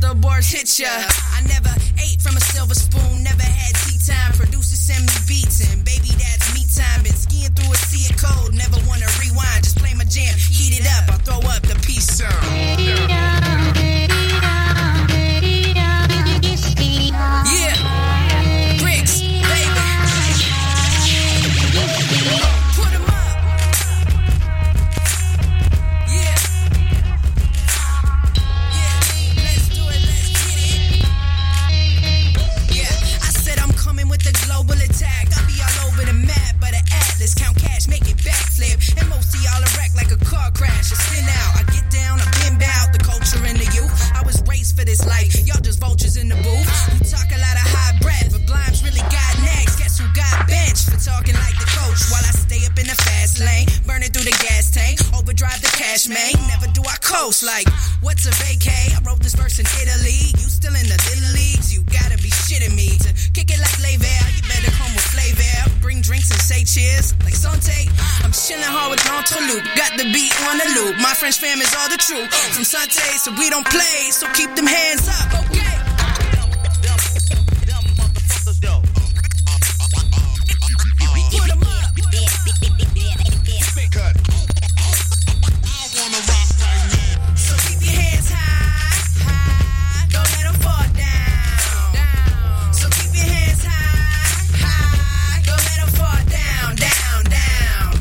billboards hit ya. I never ate from a silver spoon, never had tea time. Producers send me beats, and baby, that's me time. Been skiing through a sea of cold, never wanna rewind. Just play my jam, heat it up, I'll throw up the peace sound. Yeah, bricks, baby. Put 'em up. Yeah. Yeah, let's do it, let's get it. Yeah, I said I'm coming with the global attack. I'll be all over the map, but an atlas, count cash, make it backflip. And most of y'all are wrecked like a car crash. I spin out, I get down, I bend out. The culture and the youth, I was raised for this life. Y'all just vultures in the booth. You talk a lot of high breath, but Blimes really got next. Guess who got benched for talking like the coach? While I stay up in the fast lane, burning through the gas tank, overdrive the cash, man. Never do I coast like, what's a vacay? I wrote this verse in Italy. You still in the little leagues? You gotta be shitting me. To kick it like Lever, you better come with flavor. Bring drinks and say cheers like Sante. I'm chilling hard with L'Entreloupe, got the beat on the loop. My French fam is all the truth. From Sante, so we don't play, so keep them hands up, okay? Put 'em up. Cut. I wanna rock right now. So keep your hands high, high. Don't let 'em fall down, down. So keep your hands high, high. Don't let 'em fall down, down, down.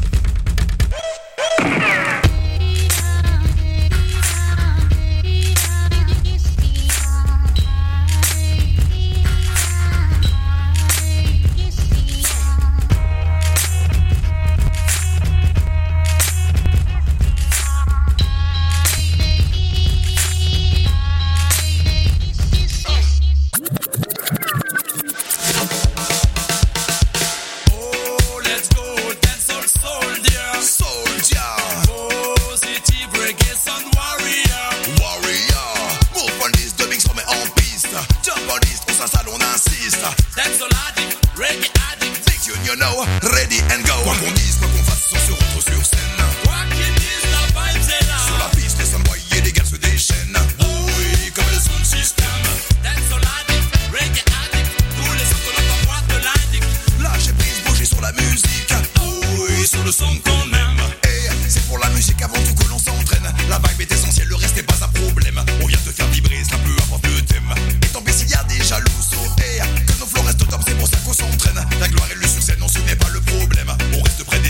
Oh, let's go, dancehall soldier. Soldier, Positive reggae sound warrior. warrior. Move on this, dubbing se remet en piste. Jump on this, on s'installe, on insiste. Dancehall addict, reggae addict. Big tune, you know, ready and go. Quoi qu'on dise, quoi qu'on fasse, on se retrouve sur scène. Walking is la vibe, c'est là. Sur la piste, les sunboys et les gars se déchaînent. Oh oui, comme le sound system. Dancehall addict, reggae addict. Tous les sons que l'on t'envoie te l'indiquent. Lâchez prise, bougez sur la musique. Oh oui, sur le son qu'on aime. Et c'est pour la musique avant tout que l'on s'entraîne. La vibe est essentielle, le reste n'est pas un problème. On vient te faire vibrer, ça peu importe le thème. Et tant pis s'il y a des jaloux, so hey, que nos flots restent au top, c'est pour ça qu'on s'entraîne. La gloire et le succès, non, ce n'est pas le problème. On reste près des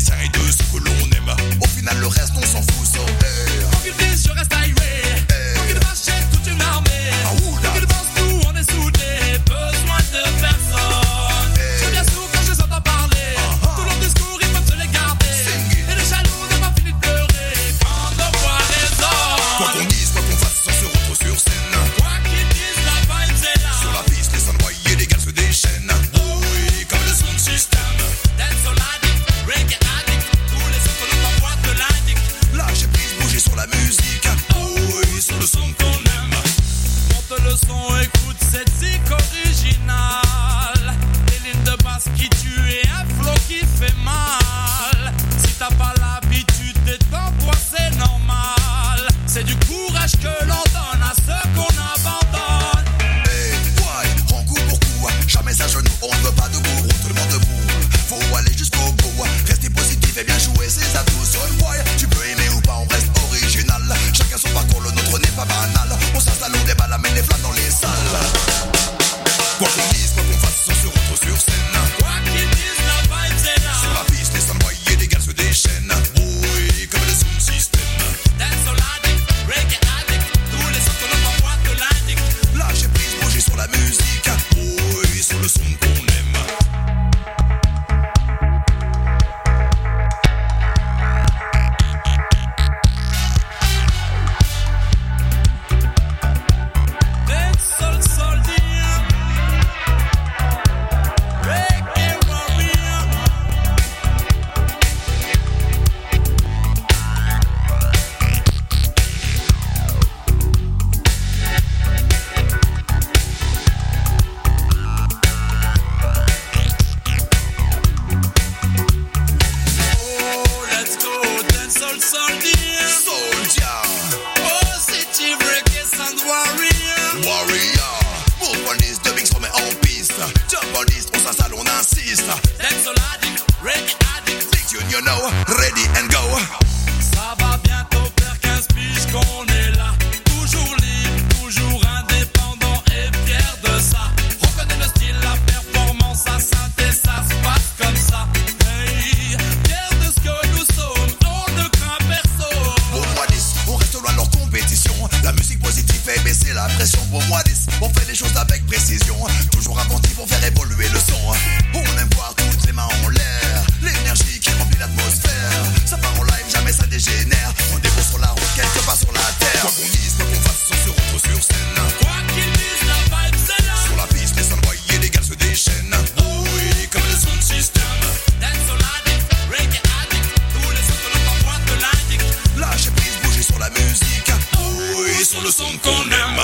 digression pour moi 10. On fait les choses avec précision, toujours inventif pour faire évoluer le son. On aime voir toutes les mains en l'air, l'énergie qui remplit l'atmosphère. Ça part en live, jamais ça dégénère. On déroule sur la route, quelque part sur la terre. Quoi qu'on dise, quoi qu'on fasse, on se retrouve sur scène. Quoi qu'ils disent, la vibe c'est là. Sur la piste, les soundboys et les gars se déchaînent. Oh oui, comme le sound system. Dancehall addict, reggae addict, tous les sons que l'on t'envoie te l'indiquent. Lâchez prise, bougez sur la musique. Oh oui, sur le son qu'on aime.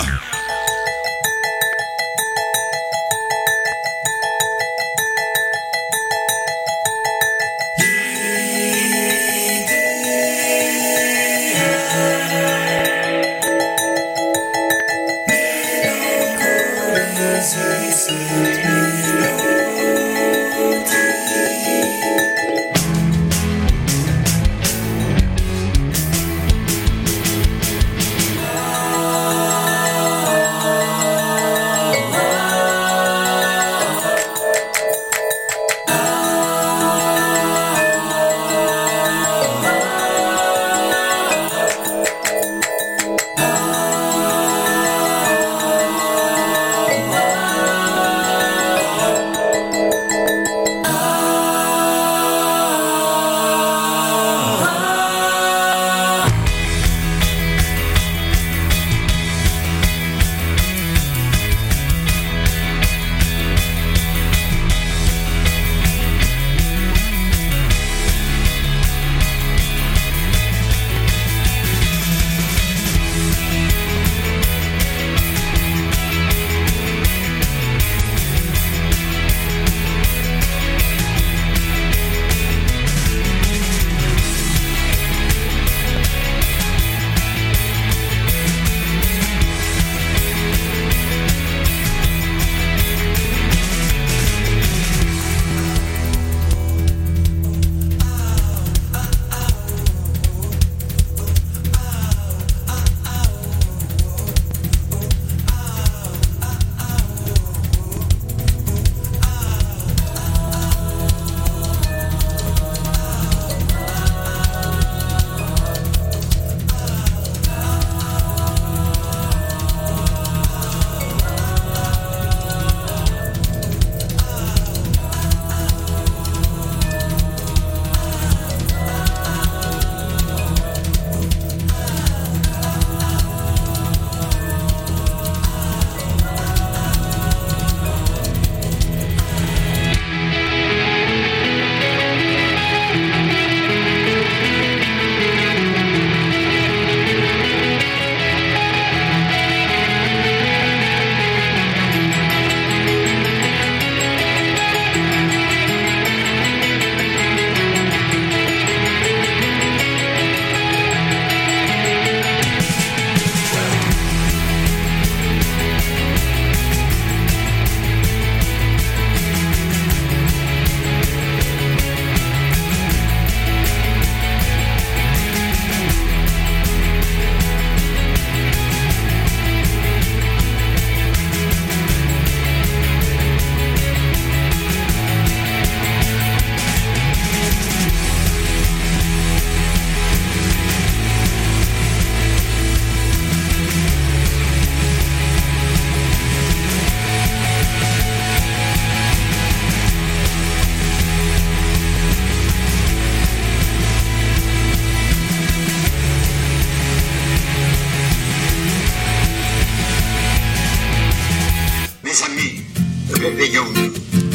Réveillons-nous.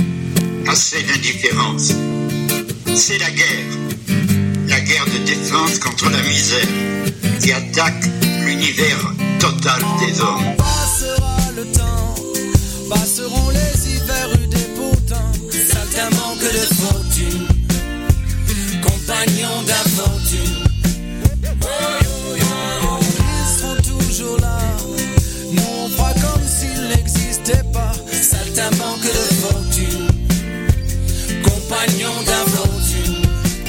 Assez d'indifférence. C'est la guerre. La guerre de défense contre la misère qui attaque l'univers total des hommes. Passera le temps, passeront les hivers rudes et pourtant, certains manque de fortune, compagnons d'aventure. Ils seront toujours là, nous on fera comme s'ils n'existaient pas. Certains manque de fortune, compagnons d'aventure.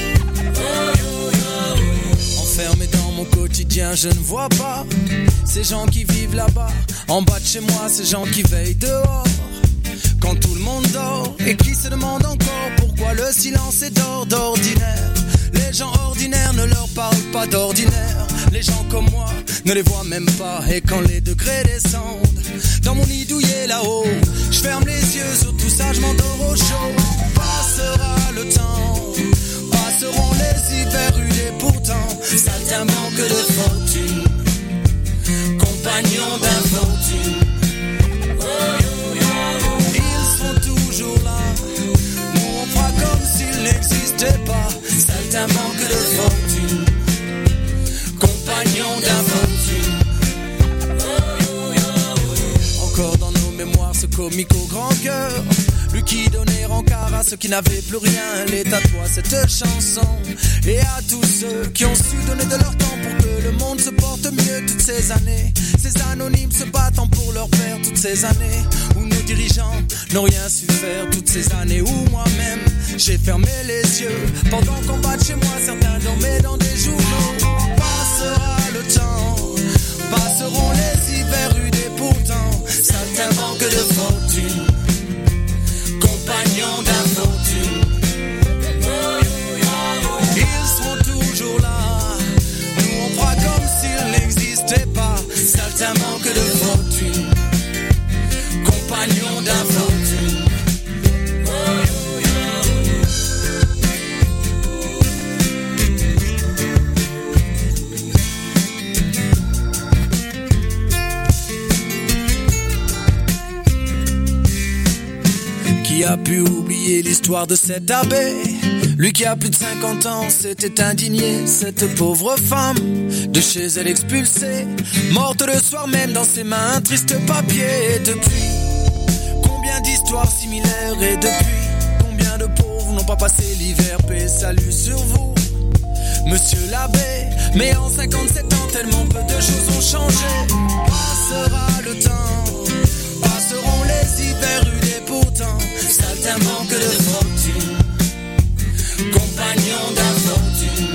Enfermé dans mon quotidien, je ne vois pas ces gens qui vivent là-bas. En bas de chez moi, ces gens qui veillent dehors quand tout le monde dort et qui se demandent encore pourquoi le silence est d'ordinaire. Les gens ordinaires ne leur parlent pas d'ordinaire. Les gens comme moi ne les voient même pas. Et quand les degrés descendent dans mon nid douillet là-haut, je ferme les yeux sur tout ça, je m'endors au chaud. Passera le temps, passeront les hivers rudes et pourtant saltimbanque de fortune, compagnon d'infortune. Ils sont toujours là, nous on fera comme s'ils n'existaient pas. Saltimbanque de fortune, compagnon d'infortune. Encore dans nos mémoires ce comique au grand cœur, lui qui donnait rencard à ceux qui n'avaient plus rien. Elle est à toi cette chanson et à tous ceux qui ont su donner de leur temps pour que le monde se porte mieux toutes ces années. Ces anonymes se battant pour leur père toutes ces années où nos dirigeants n'ont rien su faire. Toutes ces années où moi-même j'ai fermé les yeux pendant qu'on bat chez moi. Certains dormaient dans des journaux. Passera le temps, passeront les hivers rudes et pourtant saltimbanque de fortune, compagnon d'infortune. Ils seront toujours là, nous on fera comme s'ils n'existaient pas. Saltimbanque de fortune, compagnon d'infortune. Qui a pu oublier l'histoire de cet abbé? Lui qui a plus de 50 ans s'était indigné. Cette pauvre femme, de chez elle expulsée, morte le soir même dans ses mains, un triste papier. Et depuis, combien d'histoires similaires? Et depuis, combien de pauvres n'ont pas passé l'hiver? Paix, salut sur vous, monsieur l'abbé. Mais en 57 ans, tellement peu de choses ont changé. Passera le temps, passeront les hivers rudes et pourtant saltimbanque de fortune, compagnon d'infortune.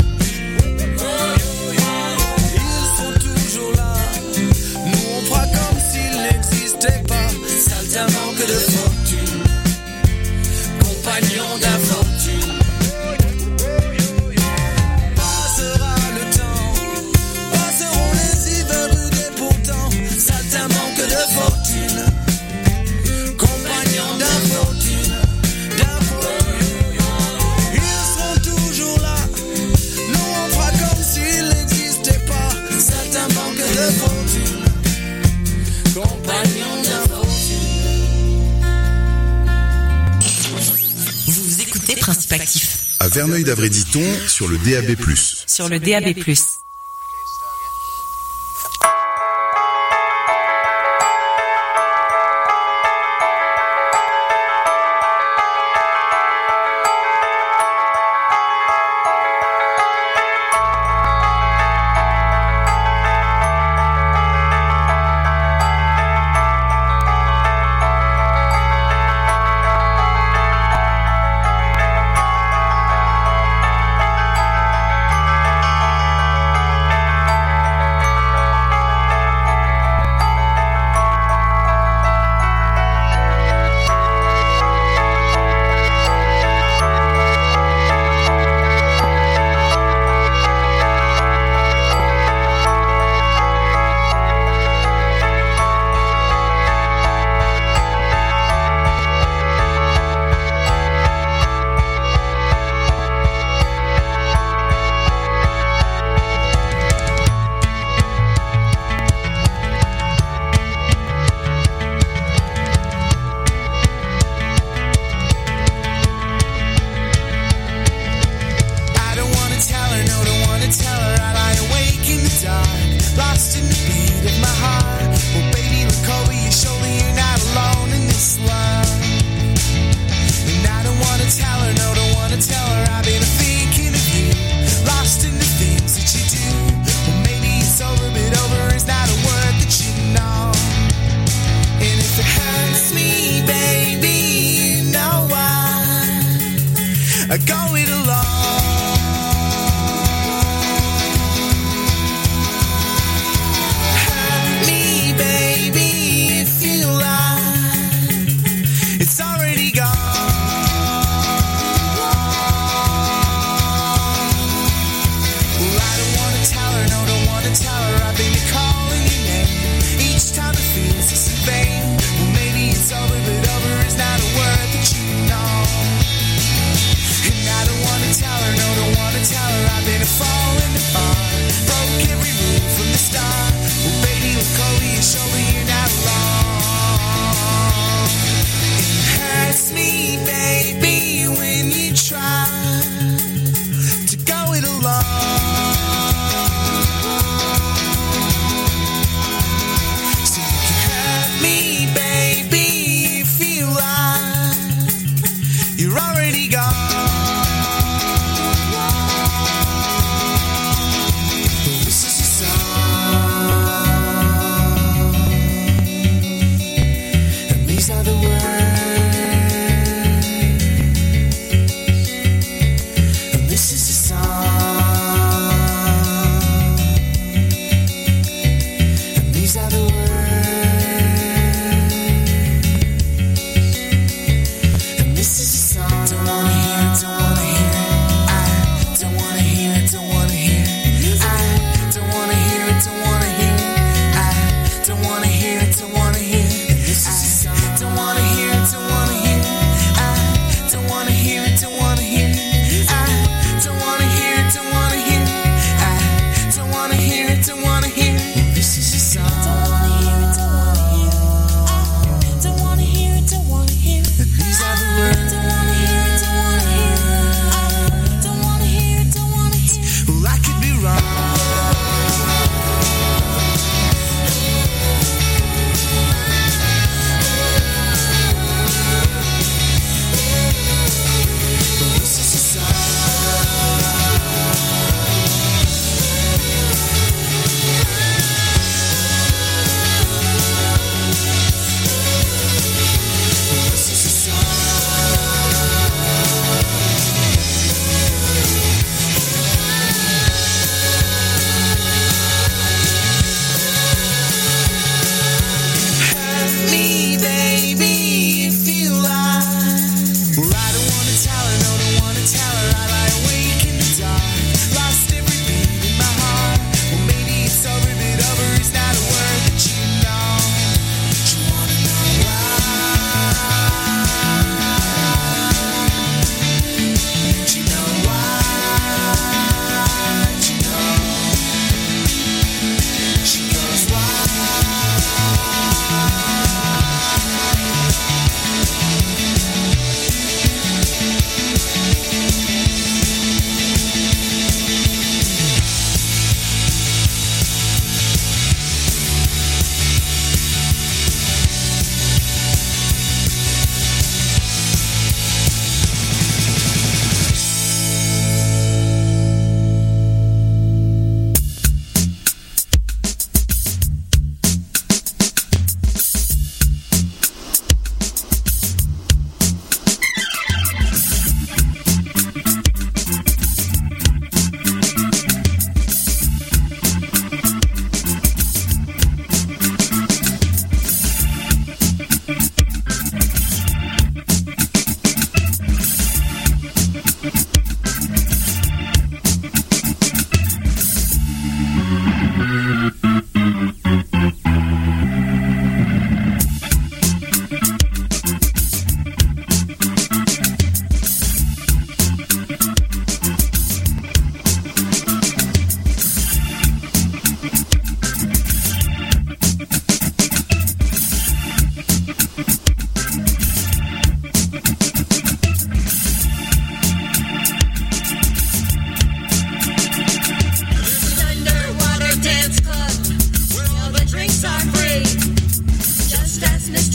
Ils sont toujours là, nous on fera comme s'ils n'existaient pas. Saltimbanque de fortune, compagnon d'infortune. Passera le temps, passeront les hivers rudes et pourtant saltimbanque de fortune, compagnon d'infortune. Ils seront toujours là, nous on fera comme s'ils n'existaient pas. Saltimbanque de fortune, compagnon d'infortune. Vous écoutez Principe Actif À Verneuil-d'Avray-Diton sur le DAB+. sur le DAB+.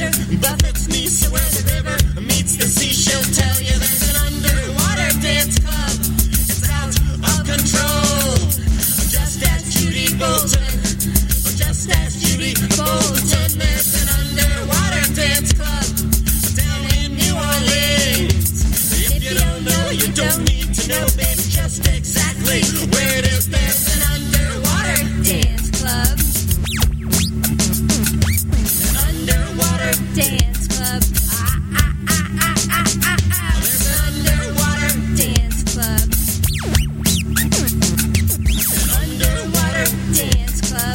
sister buffets me, so where the river meets the sea, she'll tell you there's an underwater dance club. It's out of control. Just ask Judy Bolton. Just ask Judy Bolton. There's an underwater dance club down in New Orleans. If you don't know, you don't need to know, baby, just exactly where it is. There's an underwater dance club. An underwater dance club. There's an underwater dance club. An underwater dance club.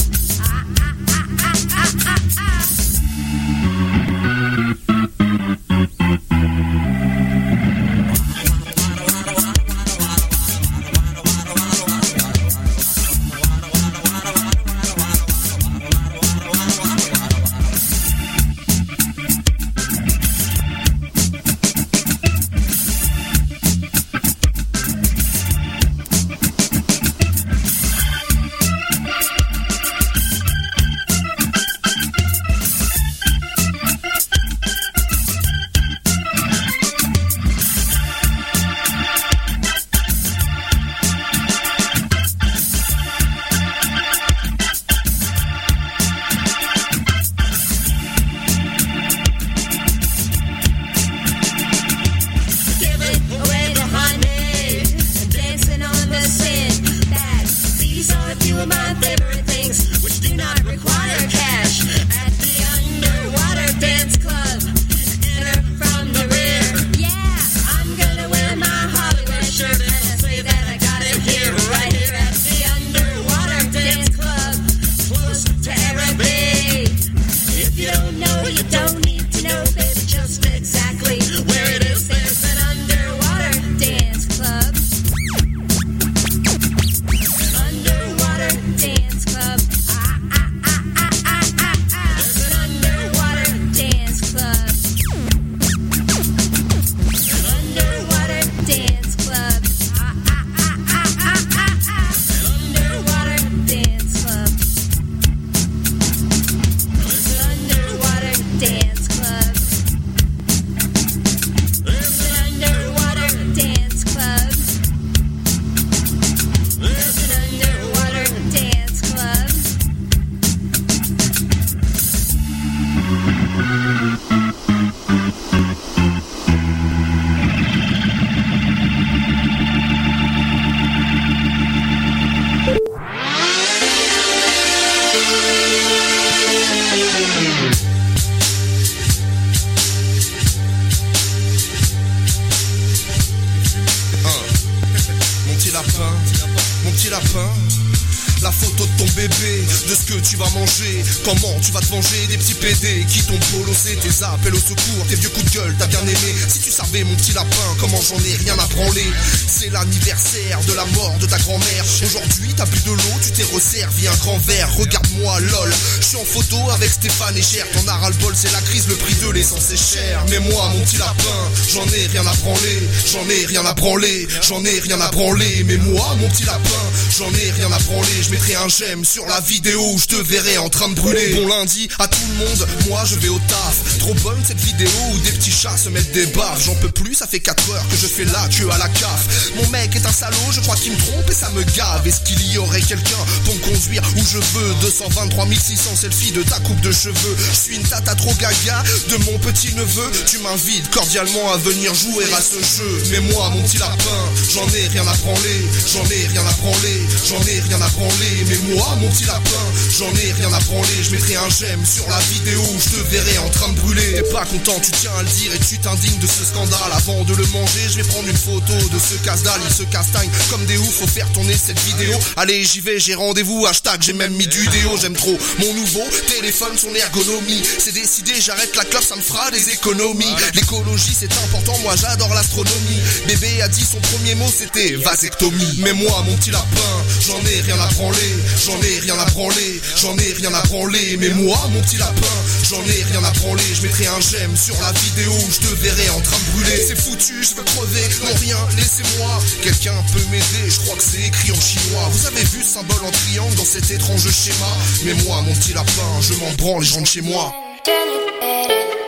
La photo de ton bébé, de ce que tu vas manger. Comment tu vas te venger des petits PD qui t'ont bolossé. Tes appels au secours, tes vieux coups de gueule, t'as bien aimé. Si tu savais mon petit lapin, comment j'en ai rien à branler. C'est l'anniversaire de la mort de ta grand-mère. Aujourd'hui t'as bu de l'eau, tu t'es resservi un grand verre. Regarde-moi lol, je suis en photo avec Stéphane et Cher. T'en as ras le bol, c'est la crise, le prix de l'essence est cher. Mais moi mon petit lapin, j'en ai rien à branler. J'en ai rien à branler, j'en ai rien à branler. Mais moi mon petit lapin, j'en ai rien à branler. Je mettrai un j'aime sur la vidéo où je te verrai en train de brûler. Bon lundi à tout le monde, moi je vais au taf. Trop bonne cette vidéo où des petits chats se mettent des baffes. J'en peux plus, ça fait 4 heures que je fais la queue à la CAF. Mon mec est un salaud, je crois qu'il me trompe et ça me gave. Est-ce qu'il y aurait quelqu'un pour me conduire où je veux? 223 600 selfies de ta coupe de cheveux. Je suis une tata trop gaga de mon petit neveu. Tu m'invites cordialement à venir jouer à ce jeu. Mais moi mon petit lapin, j'en ai rien à branler. J'en ai rien à branler, j'en ai rien à branler. Mais moi mon petit lapin, j'en ai rien à branler. Je mettrai un j'aime sur la vidéo où je te verrai en train de brûler. T'es pas content, tu tiens à le dire et tu t'indignes de ce scandale. Avant de le manger, je vais prendre une photo de ce casse-dalle. Il se castagne comme des oufs, faut faire tourner cette vidéo. Allez j'y vais, j'ai rendez-vous, hashtag j'ai même mis du déo. J'aime trop mon nouveau téléphone, son ergonomie. C'est décidé, j'arrête la clope, ça me fera des économies. L'écologie c'est important, moi j'adore l'astronomie. Bébé a dit son premier mot c'était vasectomie. Mais moi mon petit lapin, j'en ai rien à branler. J'en ai rien à branler, j'en ai rien à branler. Mais moi mon petit lapin, j'en ai rien à branler. Je mettrai un j'aime sur la vidéo où je te verrai en train de brûler. C'est foutu, je veux crever, non rien, laissez-moi. Quelqu'un peut m'aider, je crois que c'est écrit en chinois. Vous avez vu ce symbole en triangle dans cet étrange schéma? Mais moi mon petit lapin, je m'en branle, je rentre chez moi.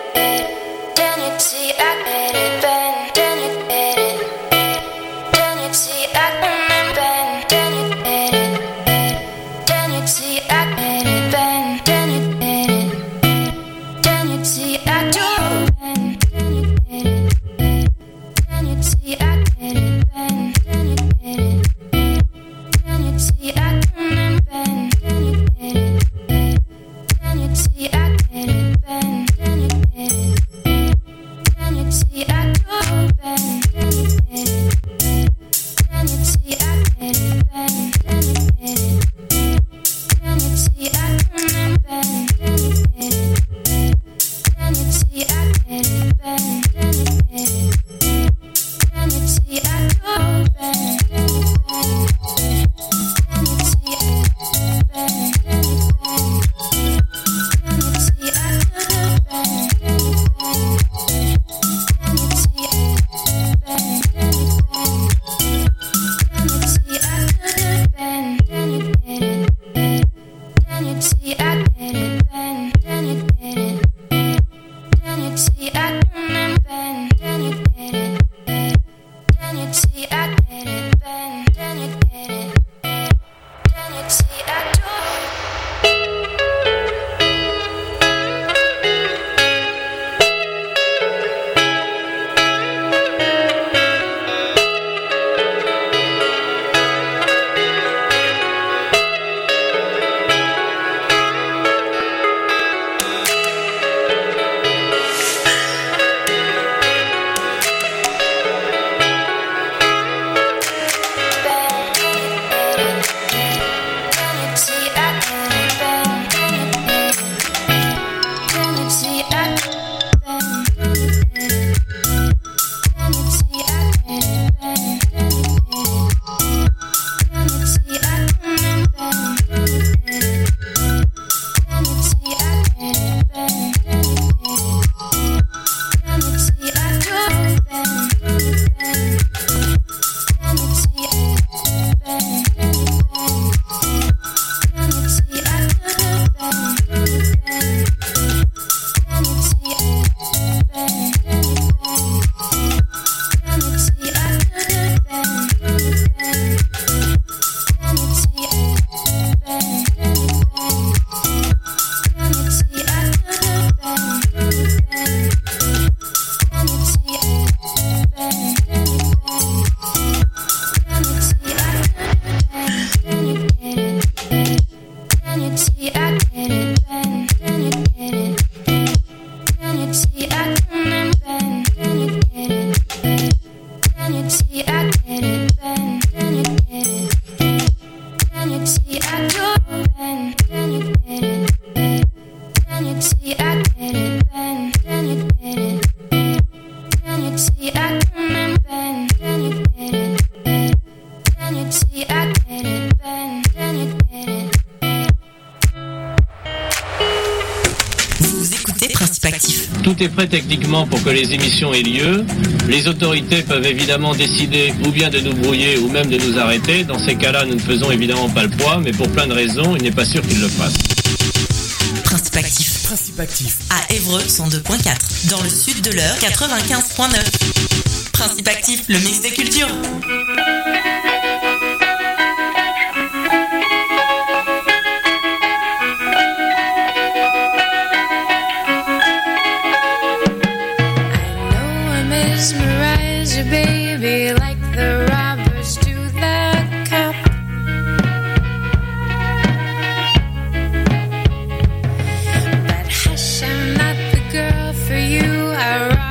Tout est prêt techniquement pour que les émissions aient lieu. Les autorités peuvent évidemment décider ou bien de nous brouiller ou même de nous arrêter. Dans ces cas-là, nous ne faisons évidemment pas le poids, mais pour plein de raisons, il n'est pas sûr qu'ils le fassent. Principe actif. Principe actif. À Évreux 102.4. Dans le sud de l'Eure 95.9. Principe actif, le mix des cultures. Mesmerize you, baby, like the robbers do the cup. But hush, I'm not the girl for you. I rob